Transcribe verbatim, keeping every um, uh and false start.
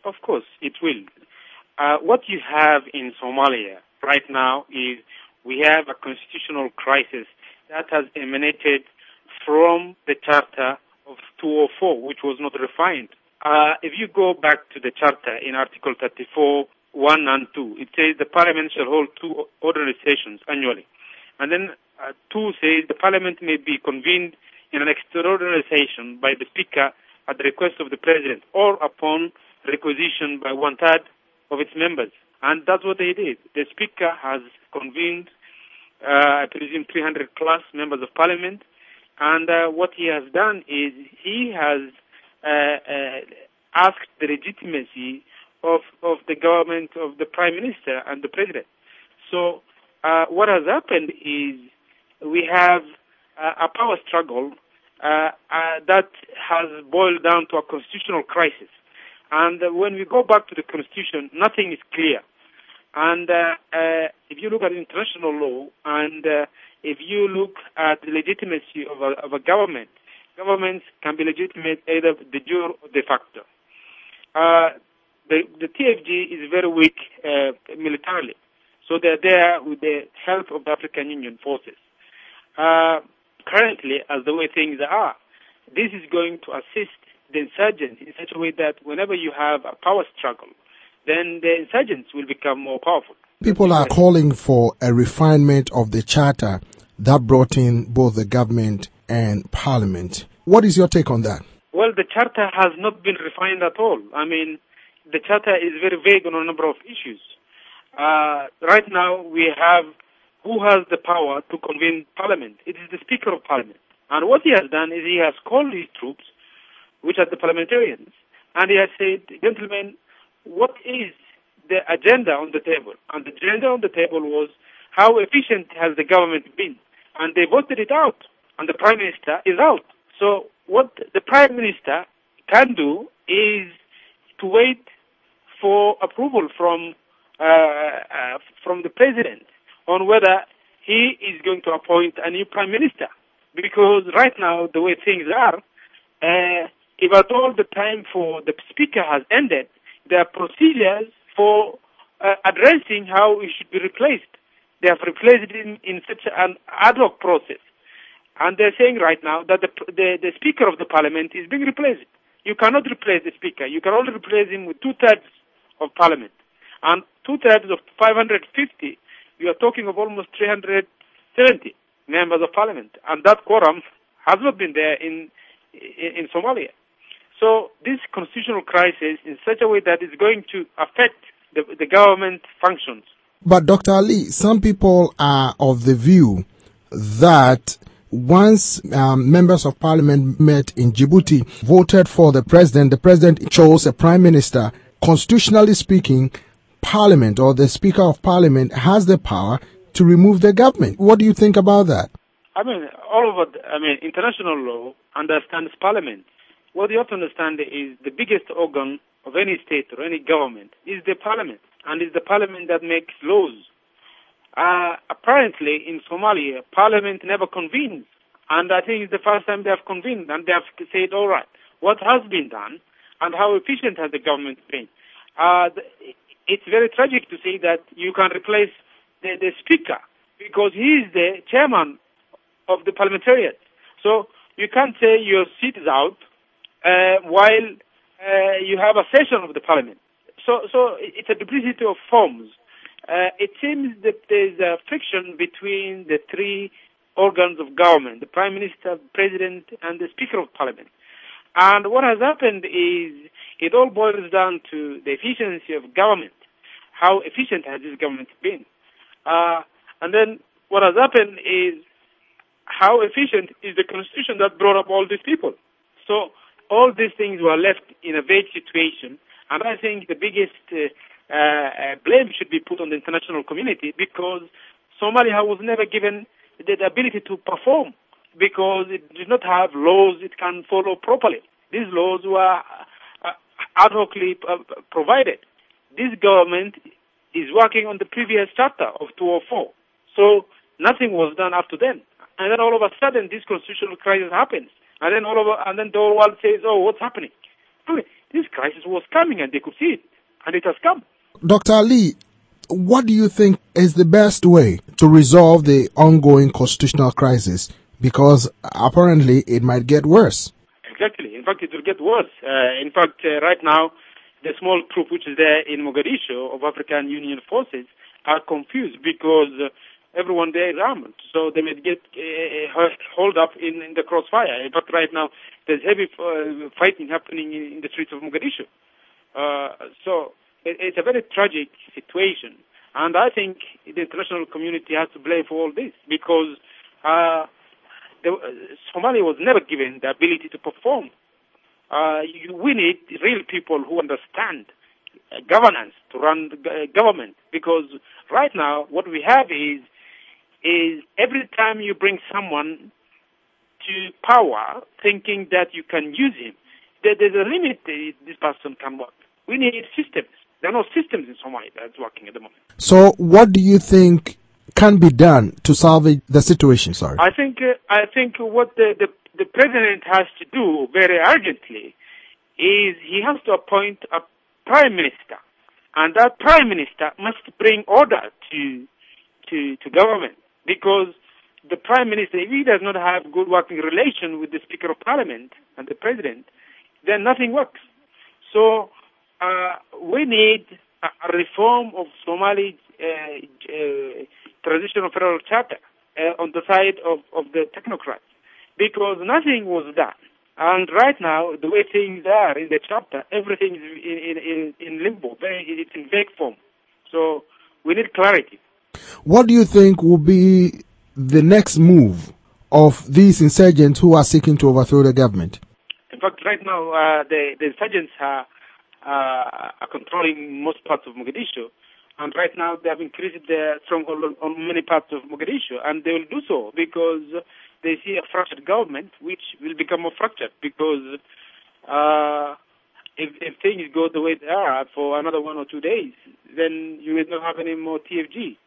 Of course, it will. Uh, what you have in Somalia right now is we have a constitutional crisis that has emanated from the Charter of two oh four, which was not refined. Uh, if you go back to the Charter in Article thirty-four, one and two, it says the Parliament shall hold two ordinary sessions annually. And then uh, two says the Parliament may be convened in an extraordinary session by the Speaker at the request of the President or upon requisition by one-third of its members. And that's what they did. The Speaker has convened, uh, I presume, three hundred plus members of Parliament. And uh, what he has done is he has uh, uh, asked the legitimacy of, of the government, of the Prime Minister and the President. So uh, what has happened is we have uh, a power struggle uh, uh, that has boiled down to a constitutional crisis. And uh, when we go back to the Constitution, nothing is clear. And uh, uh, if you look at international law and uh, if you look at the legitimacy of a, of a government, governments can be legitimate either de jure or de facto. Uh, the, the T F G is very weak uh, militarily, so they're there with the help of the African Union forces. Uh, currently, as the way things are, this is going to assist the insurgents in such a way that whenever you have a power struggle, then the insurgents will become more powerful. People are calling for a refinement of the charter that brought in both the government and parliament. What is your take on that? Well, the charter has not been refined at all. I mean, the charter is very vague on a number of issues. Uh, right now, we have who has the power to convene parliament. It is the Speaker of Parliament. And what he has done is he has called his troops, which are the parliamentarians, and he has said, gentlemen, what is the agenda on the table? And the agenda on the table was how efficient has the government been? And they voted it out, and the Prime Minister is out. So what the Prime Minister can do is to wait for approval from uh, uh, from the President on whether he is going to appoint a new Prime Minister. Because right now, the way things are, uh, if at all the time for the Speaker has ended, there are procedures for uh, addressing how it should be replaced. They have replaced it in, in such an ad hoc process. And they're saying right now that the, the, the Speaker of the Parliament is being replaced. You cannot replace the Speaker. You can only replace him with two-thirds of Parliament. And two-thirds of five hundred fifty, you are talking of almost three hundred seventy members of Parliament. And that quorum has not been there in, in, in Somalia. So this constitutional crisis in such a way that it's going to affect the, the government functions. But Doctor Ali, some people are of the view that once um, members of parliament met in Djibouti, voted for the president, the president chose a prime minister. Constitutionally speaking, parliament or the speaker of parliament has the power to remove the government. What do you think about that? I mean, all over, the, I mean, international law understands parliament. What you have to understand is the biggest organ of any state or any government is the parliament, and it's the parliament that makes laws. Uh, apparently, in Somalia, parliament never convenes, and I think it's the first time they have convened, and they have said, all right, what has been done, and how efficient has the government been? Uh, it's very tragic to say that you can replace the, the speaker, because he is the chairman of the parliamentarians. So you can't say your seat is out, Uh, while uh, you have a session of the parliament. So so it's a duplicity of forms. Uh, it seems that there's a friction between the three organs of government, the Prime Minister, the President, and the Speaker of Parliament. And what has happened is it all boils down to the efficiency of government. How efficient has this government been? Uh, and then what has happened is how efficient is the constitution that brought up all these people? So all these things were left in a vague situation, and I think the biggest uh, uh, blame should be put on the international community, because Somalia was never given the, the ability to perform, because it did not have laws it can follow properly. These laws were uh, ad hocly uh, provided. This government is working on the previous charter of two oh four, so nothing was done up to then. And then all of a sudden, this constitutional crisis happens. And then all over, and then the whole world says, "Oh, what's happening?" this crisis was coming and they could see it, and it has come. Doctor Ali, what do you think is the best way to resolve the ongoing constitutional crisis? Because apparently it might get worse. Exactly. In fact, it will get worse. Uh, in fact, uh, right now, the small troop which is there in Mogadishu of African Union forces are confused because uh, everyone there is armed. So they may get uh, hold up in, in the crossfire. In fact, right now, there's heavy uh, fighting happening in, in the streets of Mogadishu. Uh, so it, it's a very tragic situation. And I think the international community has to blame for all this because uh, the, uh, Somalia was never given the ability to perform. Uh, you, we need real people who understand uh, governance to run the uh, government, because right now what we have is is every time you bring someone to power thinking that you can use him, there, there's a limit that this person can work. We need systems. There are no systems in Somalia that's working at the moment. So what do you think can be done to salvage the situation? Sorry. I think uh, I think what the, the the president has to do very urgently is he has to appoint a prime minister, and that prime minister must bring order to to to government, because the prime minister, if he does not have good working relation with the speaker of parliament and the president, then nothing works. So uh, we need a, a reform of Somali uh, uh, transitional federal charter uh, on the side of, of the technocrats, because nothing was done. And right now, the way things are in the chapter, everything is in, in, in limbo. It's in vague form. So we need clarity. What do you think will be the next move of these insurgents who are seeking to overthrow the government? In fact, right now, uh, the, the insurgents are, uh, are controlling most parts of Mogadishu. And right now, they have increased their stronghold on, on many parts of Mogadishu. And they will do so because they see a fractured government, which will become more fractured, because uh, if, if things go the way they are for another one or two days, then you will not have any more T F G.